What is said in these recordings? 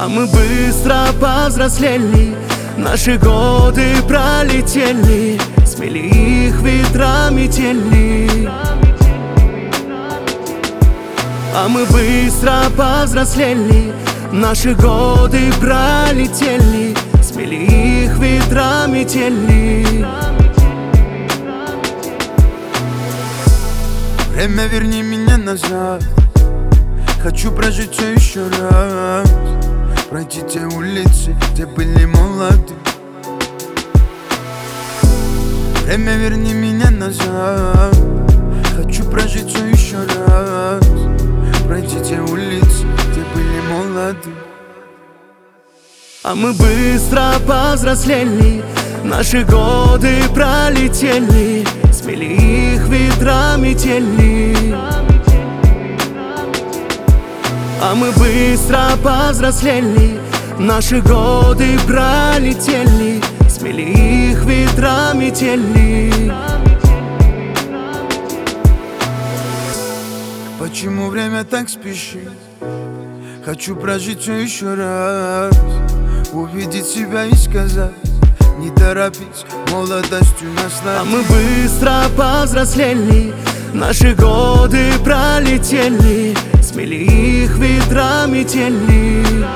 А мы быстро повзрослели, наши годы пролетели, смели их ветра метели. А мы быстро повзрослели, наши годы пролетели, смели их ветра метели. Время, верни меня назад. Хочу прожить все еще раз. Пройти те улицы, где были молоды. Время, верни меня назад. Хочу прожить все еще раз. Пройти те улицы, где были молоды. А мы быстро повзрослели, наши годы пролетели, смели их ветра метели. А мы быстро повзрослели, наши годы пролетели, смели их ветра метели. Почему время так спешит? Хочу прожить все еще раз. Увидеть себя и сказать: не торопись, молодостью наслаждаться. А мы быстро повзрослели, наши годы пролетели, смели их ветра метели.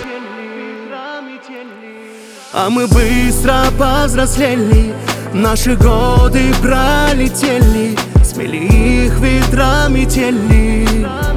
А мы быстро повзрослели, наши годы пролетели, смели их ветра метели.